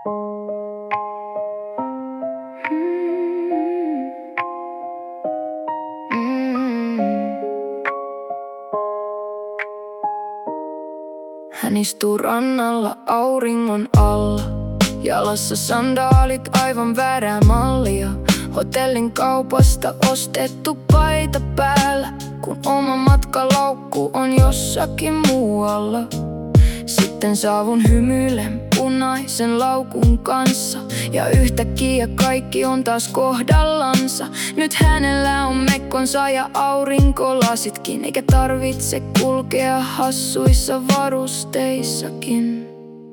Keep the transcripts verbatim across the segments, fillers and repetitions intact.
Hän istuu rannalla auringon alla. Jalassa sandaalit aivan väärää mallia. Hotellin kaupasta ostettu paita päällä, kun oma matkalaukku on jossakin muualla. Sitten saavun hymyilen punaisen laukun kanssa, ja yhtäkkiä kaikki on taas kohdallansa. Nyt hänellä on mekkonsa ja aurinkolasitkin, eikä tarvitse kulkea hassuissa varusteissakin.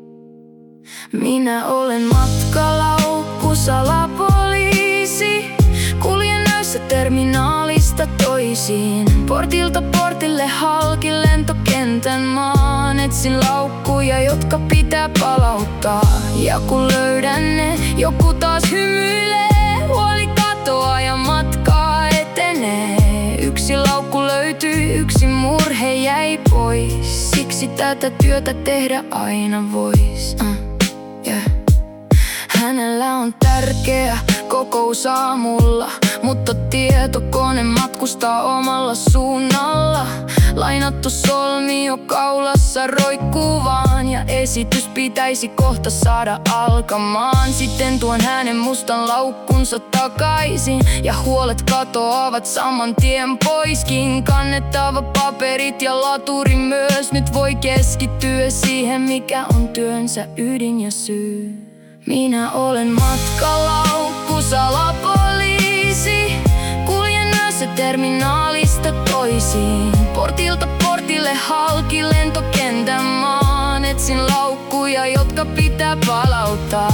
Minä olen matkalaukku salapoliisi, kuljen öissä terminaalista toisiin. Portilta portille halki lentokentän maan, etsin laukkuja, jotka pitää palauttaa. Ja kun löydän ne, joku taas hymyilee, huoli katoaa ja matkaa etenee. Yksi laukku löytyi, yksi murhe jäi pois, siksi tätä työtä tehdä aina vois. uh, yeah. Hänellä on tärkeä kokous aamulla, mutta tietokone matkustaa omalla suunnalla. Lainattu solmio kaulassa roikkuu vaan, ja esitys pitäisi kohta saada alkamaan. Sitten tuon hänen mustan laukkunsa takaisin, ja huolet katoavat saman tien poiskin. Kannettava paperit ja laturi myös, nyt voi keskittyä siihen, mikä on työnsä ydin ja syy. Minä olen matkalaukku salapoliisi, kuljen yössä terminaalista toisiin. Portilta portille halki lentokentän maan, etsin laukkuja, jotka pitää palauttaa.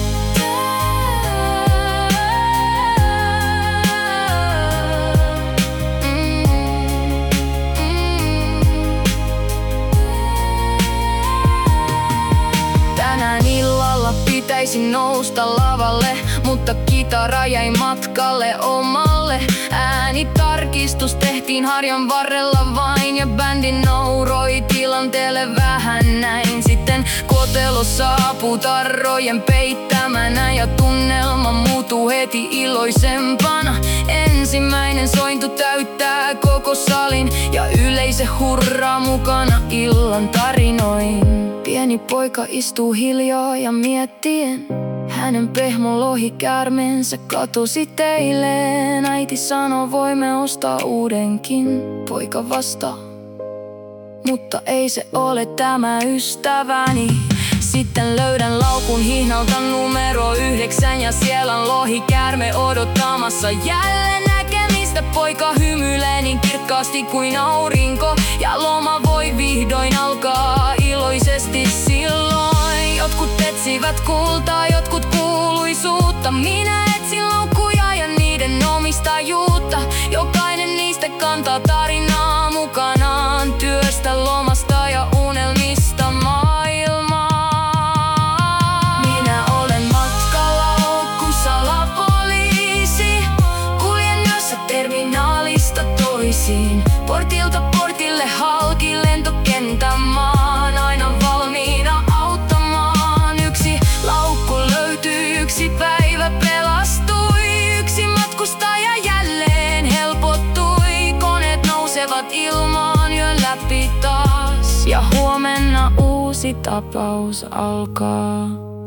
Tänään illalla pitäisi nousta lavalle, mutta kitara jäi matkalle omalle. Äänitarkistus tehtiin harjan varrella vain, ja bändi nauroi tilanteelle vähän näin. Sitten kotelo saapuu tarrojen peittämänä, ja tunnelma muuttuu heti iloisempana. Ensimmäinen sointu täyttää koko salin, ja yleisö hurraa mukana illan tarinoin. Pieni poika istuu hiljaa ja miettien, hänen pehmon lohikäärmeensä katosi teilleen. Äiti sanoo, voimme ostaa uudenkin. Poika vastaa, mutta ei se ole tämä ystäväni. Sitten löydän laukun hihnalta numero yhdeksän, ja siellä on lohikäärme odottamassa jälleen näkemistä. Poika hymyilee niin kirkkaasti kuin aurinko, ja loma voi vihdoin alkaa iloisesti silloin. Jotkut etsivät kultaa, jotkut kuuluisuutta. Minä etsin laukkuja ja niiden omistajuutta. Jokainen niistä kantaa tarinaa mukanaan, työstä, lomasta ja unelmista maailmaa. Minä olen matkalaukku salapoliisi, kuljen yössä terminaalista toisiin. Portilta portille halki lentokentän maan, aina valmiina auttamaan. Yksi laukku löytyi, yksi päivä pelastui, yksi matkustaja jälleen helpottui. Koneet nousevat ilmaan yön läpi taas, ja huomenna uusi tapaus alkaa.